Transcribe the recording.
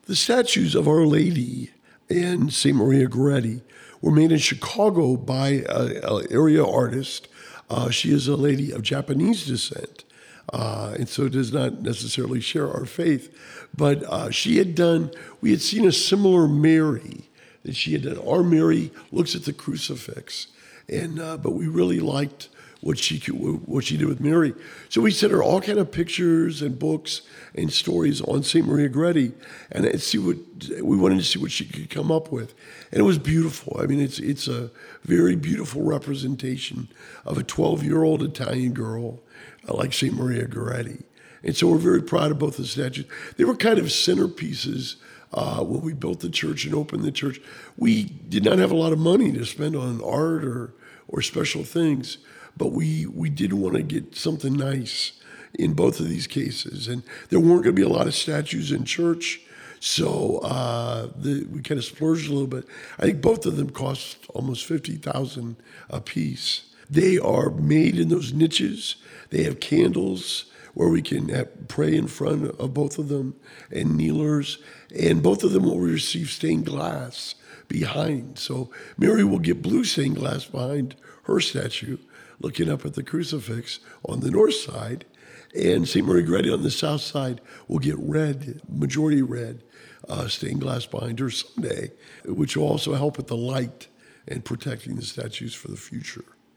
The statues of Our Lady and St. Maria Goretti were made in Chicago by an area artist. She is a lady of Japanese descent, and so does not necessarily share our faith. But we had seen a similar Mary that she had done. Our Mary looks at the crucifix, but we really liked what she did with Mary. So we sent her all kind of pictures and books and stories on St. Maria Goretti, and we wanted to see what she could come up with. And it was beautiful. I mean, it's a very beautiful representation of a 12-year-old Italian girl like St. Maria Goretti. And so we're very proud of both the statues. They were kind of centerpieces when we built the church and opened the church. We did not have a lot of money to spend on art or special things, but we did want to get something nice in both of these cases. And there weren't going to be a lot of statues in church, so we kind of splurged a little bit. I think both of them cost almost $50,000 a piece. They are made in those niches. They have candles where we can pray in front of both of them, and kneelers, and both of them will receive stained glass behind. So Mary will get blue stained glass behind her statue, looking up at the crucifix on the north side, and St. Maria Goretti on the south side will get red, majority red, stained glass behind her someday, which will also help with the light and protecting the statues for the future.